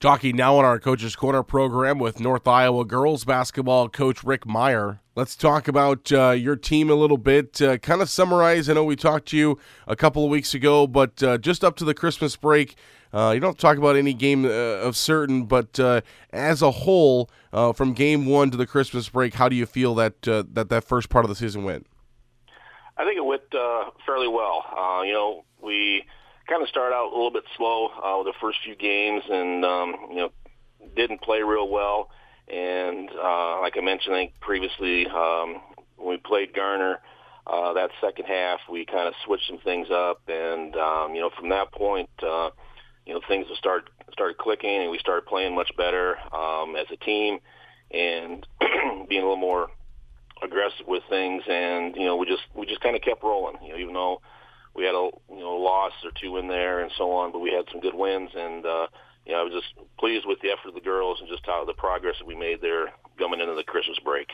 Talking now on our Coach's Corner program with North Iowa girls basketball coach Rick Meyer. Let's talk about your team a little bit. Kind of summarize, I know we talked to you a couple of weeks ago, but just up to the Christmas break, you don't talk about any game of certain, but as a whole, from game one to the Christmas break, how do you feel that first part of the season went? I think it went fairly well. We kind of started out a little bit slow with the first few games and, didn't play real well. And like I mentioned, I think previously when we played Garner, that second half, we kind of switched some things up. And, from that point, things started clicking and we started playing much better as a team and being a little more aggressive with things. And, we just kind of kept rolling, even though we had a loss or two in there and so on, but we had some good wins, and I was just pleased with the effort of the girls and just how the progress that we made there coming into the Christmas break.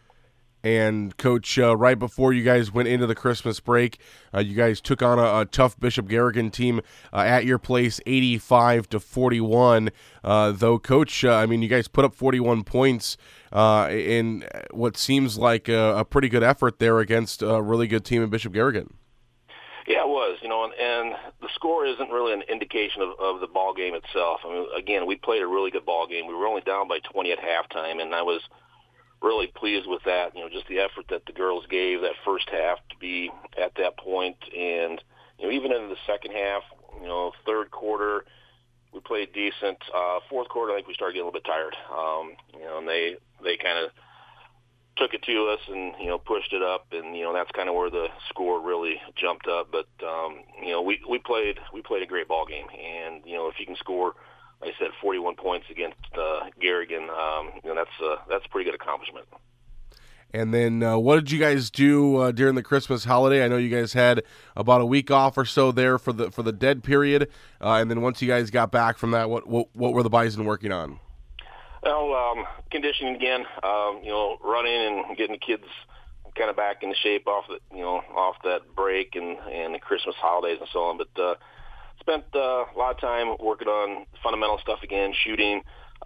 And Coach, right before you guys went into the Christmas break, you guys took on a tough Bishop Garrigan team at your place, 85-41. Though, Coach, you guys put up 41 points in what seems like a pretty good effort there against a really good team in Bishop Garrigan. Yeah, it was, and the score isn't really an indication of the ball game itself. Again, we played a really good ball game. We were only down by 20 at halftime, and I was really pleased with that. Just the effort that the girls gave that first half to be at that point, and even into the second half, third quarter, we played decent. Fourth quarter, I think we started getting a little bit tired. And they kind of took it to us and, pushed it up, and, that's kind of where the score really jumped up. But, we played a great ball game. And, if you can score, like I said, 41 points against Garrigan, that's a pretty good accomplishment. And then what did you guys do during the Christmas holiday? I know you guys had about a week off or so there for the dead period. And then once you guys got back from that, what were the Bison working on? Well, conditioning again, running and getting the kids kind of back into shape off that break and the Christmas holidays and so on. But spent a lot of time working on fundamental stuff again, shooting,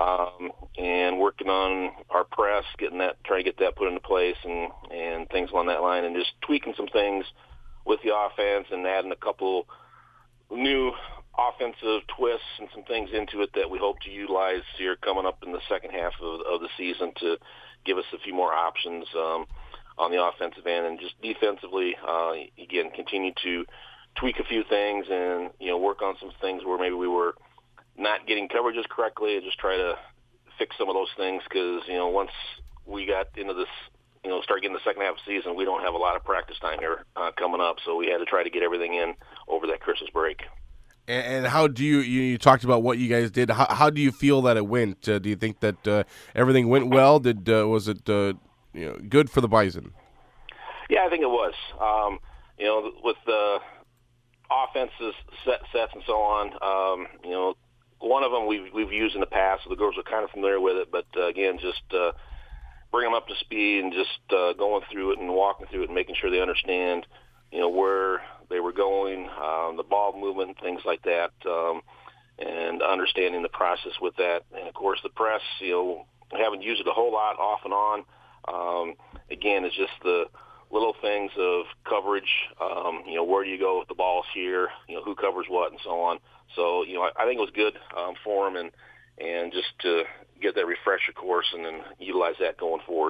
and working on our press, trying to get that put into place and things along that line, and just tweaking some things with the offense and adding a couple new offensive twists and some things into it that we hope to utilize here coming up in the second half of the season to give us a few more options on the offensive end. And just defensively, again, continue to tweak a few things and, work on some things where maybe we were not getting coverages correctly and just try to fix some of those things because, once we got into this, start getting the second half of the season, we don't have a lot of practice time here coming up, so we had to try to get everything in over that Christmas break. And how do you talked about what you guys did? How do you feel that it went? Do you think that everything went well? Was it good for the Bison? Yeah, I think it was. With the offenses sets and so on, one of them we've used in the past, so the girls are kind of familiar with it. But again, just bring them up to speed and just going through it and walking through it and making sure they understand, where they were going, the ball movement, and things like that, and understanding the process with that. And, of course, the press, I haven't used it a whole lot off and on. Again, it's just the little things of coverage, where do you go with the balls here, who covers what and so on. So, I think it was good for them and just to get that refresher course and then utilize that going forward.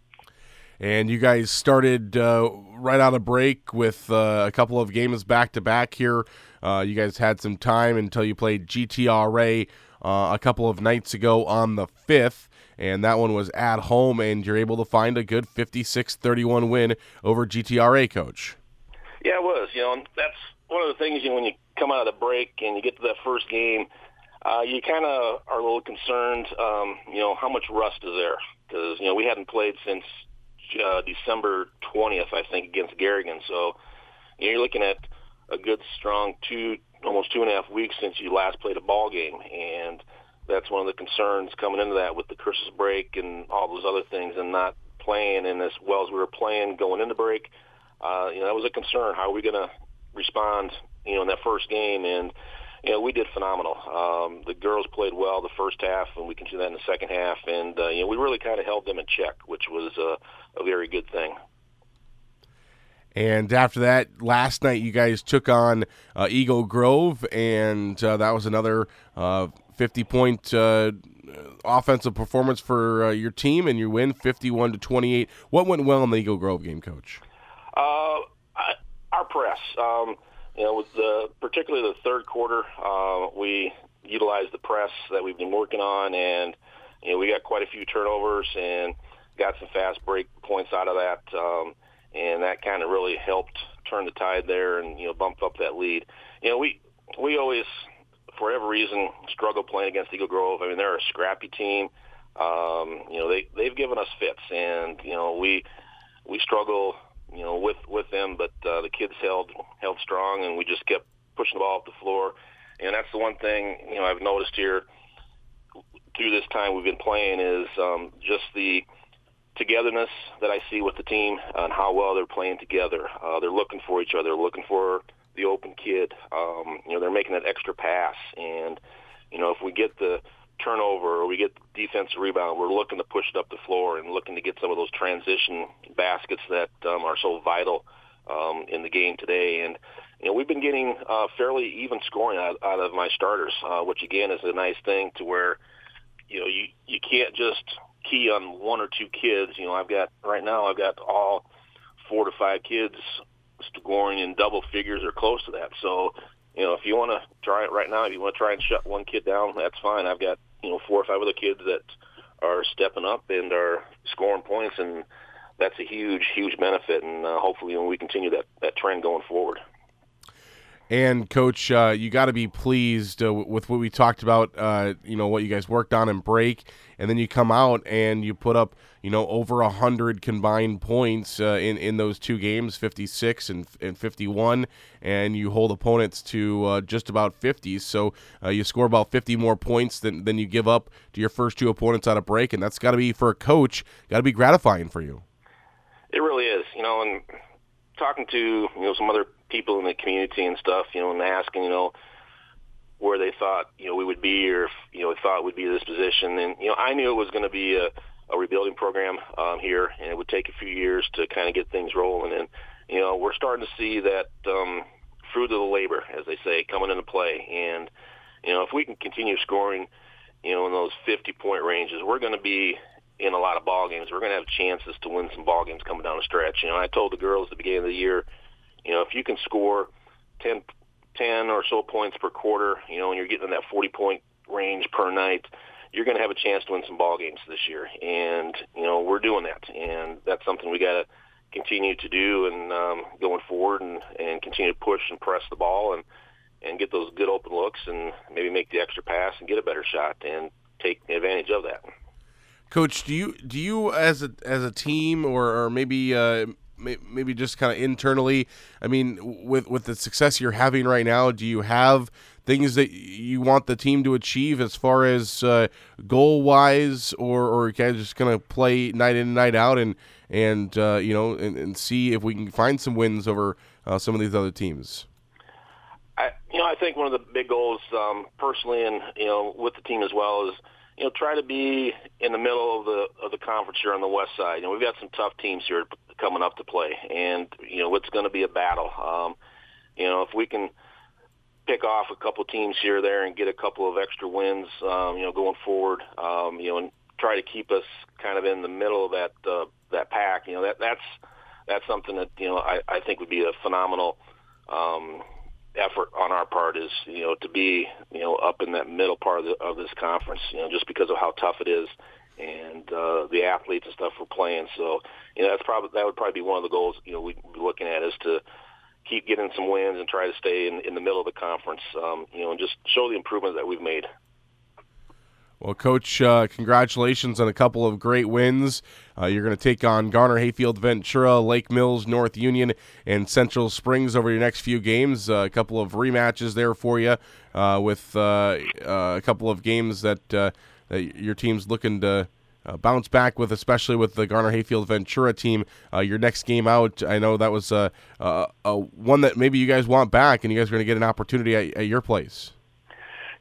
And you guys started right out of break with a couple of games back-to-back here. You guys had some time until you played GTRA a couple of nights ago on the 5th, and that one was at home, and you're able to find a good 56-31 win over GTRA, Coach. Yeah, it was. And that's one of the things, when you come out of the break and you get to that first game, you kind of are a little concerned, how much rust is there? Because, we hadn't played since December 20th, I think, against Garrigan. So you're looking at a good, strong almost 2.5 weeks since you last played a ball game. And that's one of the concerns coming into that with the Christmas break and all those other things and not playing in as well as we were playing going into break. That was a concern. How are we going to respond, in that first game? And, we did phenomenal. The girls played well the first half, and we continued that in the second half. And, we really kind of held them in check, which was a very good thing. And after that, last night you guys took on Eagle Grove, and that was another 50-point offensive performance for your team, and you win 51-28. What went well in the Eagle Grove game, Coach? Our press. With particularly the third quarter, we utilized the press that we've been working on, and we got quite a few turnovers and got some fast break points out of that, and that kind of really helped turn the tide there and bump up that lead. We always, for whatever reason, struggle playing against Eagle Grove. I mean, they're a scrappy team. They've given us fits, and we struggle with them, but the kids held strong, and we just kept pushing the ball up the floor. And that's the one thing I've noticed here through this time we've been playing is just the togetherness that I see with the team and how well they're playing together. They're looking for each other, looking for the open kid. They're making that extra pass, and if we get the turnover or we get the defensive rebound, we're looking to push it up the floor and looking to get some of those transition baskets that are so vital in the game today. And we've been getting fairly even scoring out of my starters, which again is a nice thing to where you can't just key on one or two kids. I've got all 4 to 5 kids scoring in double figures or close to that. So if you want to try it right now, if you want to try and shut one kid down, that's fine. I've got 4 or 5 other kids that are stepping up and are scoring points, and that's a huge benefit. And hopefully, we continue that trend going forward. And Coach, you got to be pleased with what we talked about. What you guys worked on in break, and then you come out and you put up over 100 combined points in those 2 games, 56 and 51, and you hold opponents to just about 50. So you score about 50 more points than you give up to your first 2 opponents out of break, and that's got to be, for a coach, got to be gratifying for you. It really is. And talking to some other people in the community and stuff, and asking, where they thought, we would be, or if, thought we'd be in this position. And, I knew it was going to be a rebuilding program here, and it would take a few years to kind of get things rolling. And, we're starting to see that fruit of the labor, as they say, coming into play. And, if we can continue scoring, in those 50-point ranges, we're going to be in a lot of ball games. We're going to have chances to win some ball games coming down the stretch. I told the girls at the beginning of the year, if you can score 10 or so points per quarter, and you're getting in that 40-point range per night, you're going to have a chance to win some ball games this year. And, we're doing that. And that's something we got to continue to do and going forward and continue to push and press the ball and get those good open looks and maybe make the extra pass and get a better shot and take advantage of that. Coach, do you as a team or maybe just kind of internally, I mean, with the success you're having right now, do you have things that you want the team to achieve as far as goal-wise, or you guys just going to play night in and night out and see if we can find some wins over some of these other teams? I think one of the big goals personally and, with the team as well is, try to be in the middle of the conference here on the west side. We've got some tough teams here coming up to play, and it's going to be a battle. If we can pick off a couple teams here or there and get a couple of extra wins, going forward, and try to keep us kind of in the middle of that pack. That's something that I think would be a phenomenal effort on our part, is to be up in that middle part of this conference, just because of how tough it is and the athletes and stuff we're playing. So that would probably be one of the goals we'd be looking at, is to keep getting some wins and try to stay in the middle of the conference, and just show the improvement that we've made. Well, Coach, congratulations on a couple of great wins. You're going to take on Garner Hayfield Ventura, Lake Mills, North Union, and Central Springs over your next few games. A couple of rematches there for you with a couple of games that your team's looking to bounce back with, especially with the Garner Hayfield Ventura team. Your next game out, I know that was one that maybe you guys want back, and you guys are going to get an opportunity at your place.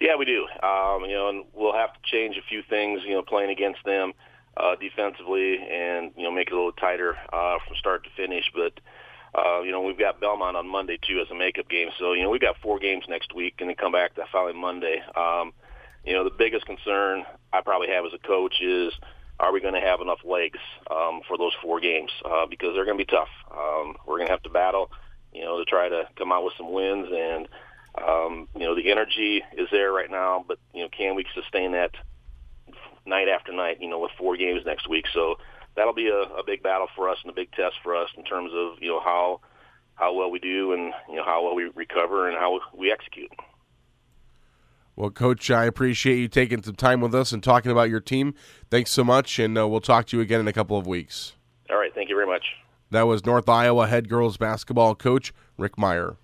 Yeah, we do. And we'll have to change a few things, playing against them defensively, and make it a little tighter from start to finish. But we've got Belmont on Monday too as a makeup game. So we've got 4 games next week, and then come back the following Monday. The biggest concern I probably have as a coach is, are we going to have enough legs for those 4 games? Because they're going to be tough. We're going to have to battle, to try to come out with some wins. And, the energy is there right now, but, can we sustain that night after night, with 4 games next week? So that'll be a big battle for us and a big test for us in terms of, how well we do and, how well we recover and how we execute. Well, Coach, I appreciate you taking some time with us and talking about your team. Thanks so much, and we'll talk to you again in a couple of weeks. All right. Thank you very much. That was North Iowa head girls basketball coach Rick Meyer.